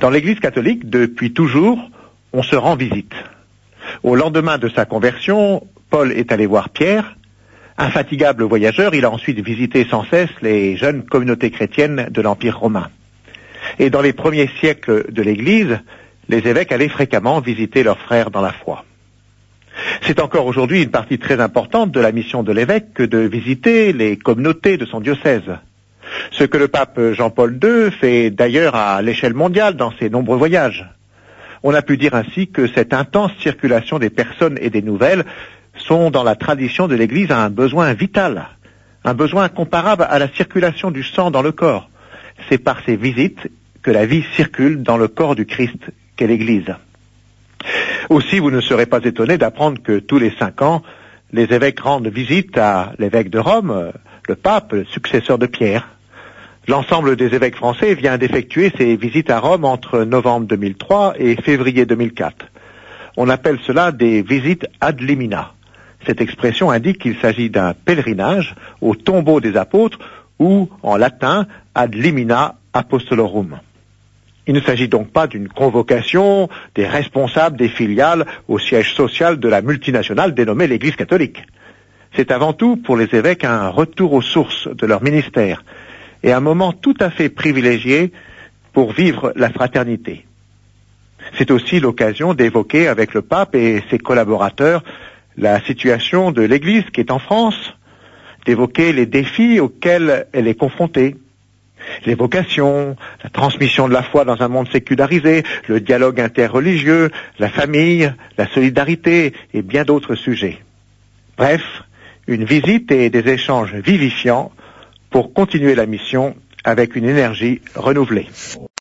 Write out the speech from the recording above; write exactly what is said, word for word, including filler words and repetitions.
Dans l'Église catholique, depuis toujours, on se rend visite. Au lendemain de sa conversion, Paul est allé voir Pierre. Infatigable voyageur, il a ensuite visité sans cesse les jeunes communautés chrétiennes de l'Empire romain. Et dans les premiers siècles de l'Église, les évêques allaient fréquemment visiter leurs frères dans la foi. C'est encore aujourd'hui une partie très importante de la mission de l'évêque que de visiter les communautés de son diocèse. Ce que le pape Jean-Paul deux fait d'ailleurs à l'échelle mondiale dans ses nombreux voyages. On a pu dire ainsi que cette intense circulation des personnes et des nouvelles sont dans la tradition de l'Église un besoin vital, un besoin comparable à la circulation du sang dans le corps. C'est par ces visites que la vie circule dans le corps du Christ qu'est l'Église. Aussi, vous ne serez pas étonné d'apprendre que tous les cinq ans, les évêques rendent visite à l'évêque de Rome, le pape, le successeur de Pierre. L'ensemble des évêques français vient d'effectuer ses visites à Rome entre novembre deux mille trois et février deux mille quatre. On appelle cela des visites ad limina. Cette expression indique qu'il s'agit d'un pèlerinage au tombeau des apôtres ou, en latin, ad limina apostolorum. Il ne s'agit donc pas d'une convocation des responsables des filiales au siège social de la multinationale dénommée l'Église catholique. C'est avant tout pour les évêques un retour aux sources de leur ministère et un moment tout à fait privilégié pour vivre la fraternité. C'est aussi l'occasion d'évoquer avec le pape et ses collaborateurs la situation de l'Église qui est en France, d'évoquer les défis auxquels elle est confrontée. Les vocations, la transmission de la foi dans un monde sécularisé, le dialogue interreligieux, la famille, la solidarité et bien d'autres sujets. Bref, une visite et des échanges vivifiants pour continuer la mission avec une énergie renouvelée.